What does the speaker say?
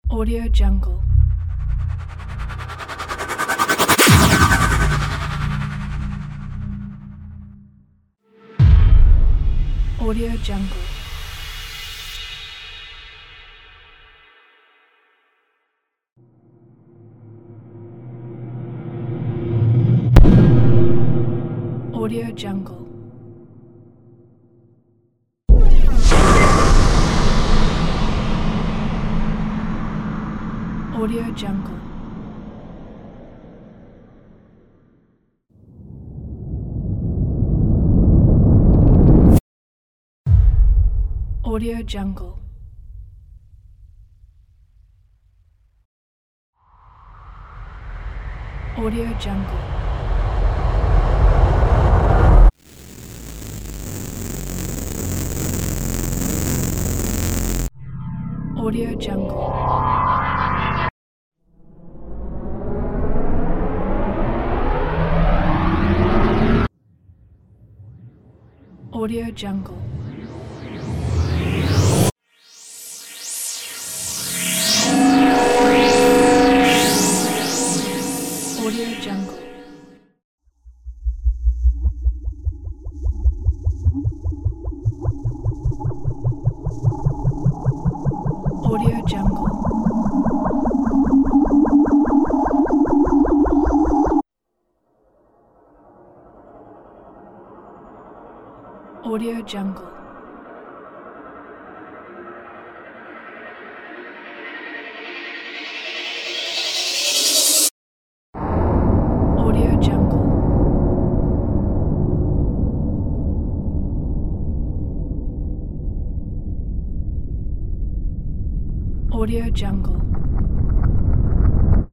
Audio Jungle. Audio Jungle. Audio Jungle. Audio Jungle. Audio Jungle. Audio Jungle. Audio Jungle. Audio Jungle. Audio Jungle. Audio Jungle. Audio Jungle. Audio Jungle. Audio Jungle.